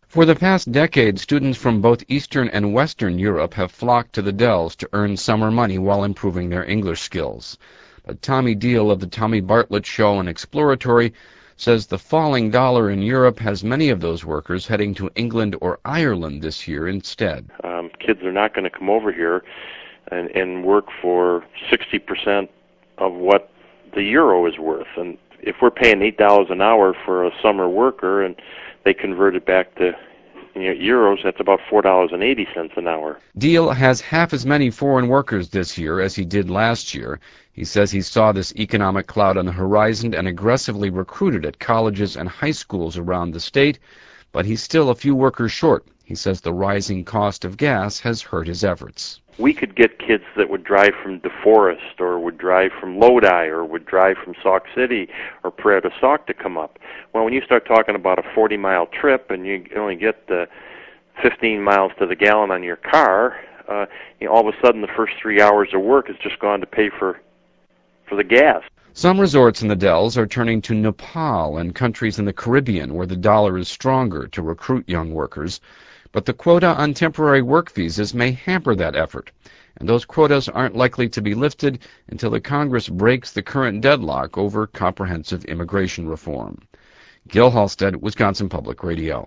For the past decade, students from both Eastern and Western Europe have flocked to the Dells to earn summer money while improving their English skills. But Tommy Deal of the Tommy Bartlett Show and Exploratory says the falling dollar in Europe has many of those workers heading to England or Ireland this year instead. Kids are not going to come over here and work for 60% of what the euro is worth. And if we're paying $8 an hour for a summer worker and they convert it back to euros, that's about $4.80 an hour. Deal has half as many foreign workers this year as he did last year. He says he saw this economic cloud on the horizon and aggressively recruited at colleges and high schools around the state, but he's still a few workers short. He says the rising cost of gas has hurt his efforts. We could get kids that would drive from DeForest or would drive from Lodi or would drive from Sauk City or Prairie du Sauk to come up. Well, when you start talking about a 40-mile trip and you only get 15 miles to the gallon on your car, all of a sudden the first 3 hours of work has just gone to pay for the gas. Some resorts in the Dells are turning to Nepal and countries in the Caribbean where the dollar is stronger to recruit young workers. But the quota on temporary work visas may hamper that effort, and those quotas aren't likely to be lifted until the Congress breaks the current deadlock over comprehensive immigration reform. Gil Halstead, Wisconsin Public Radio.